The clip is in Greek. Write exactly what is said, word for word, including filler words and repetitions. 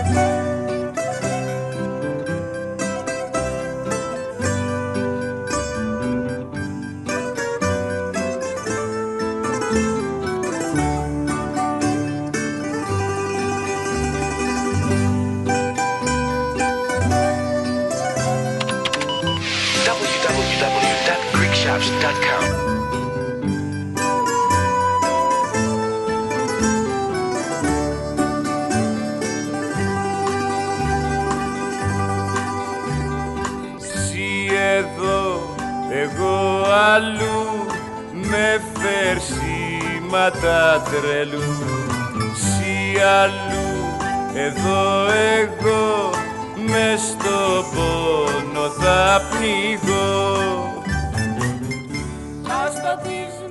Τρελού, σι αλλού, εδώ εγώ μες στο πόνο θα πνιγώ. Ας το πεις